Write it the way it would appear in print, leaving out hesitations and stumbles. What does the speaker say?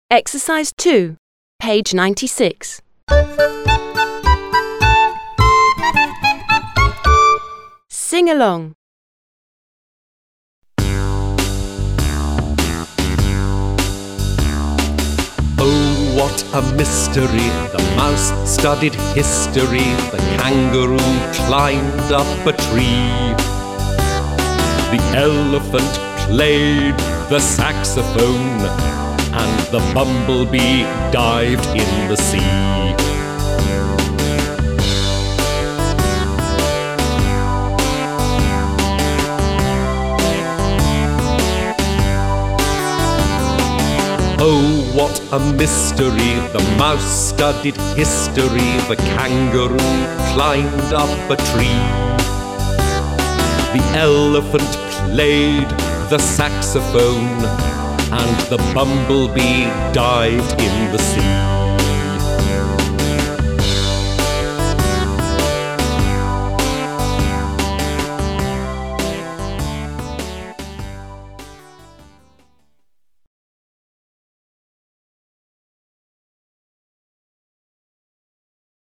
Exercise 2, page 96. Sing along. Oh, what a mystery! The mouse studied history, the kangaroo climbed up a tree. The elephant played the saxophone, and the bumblebee dived in the sea. Oh, what a mystery! The mouse studied history, the kangaroo climbed up a tree. The elephant played the saxophone, and the bumblebee dived in the sea.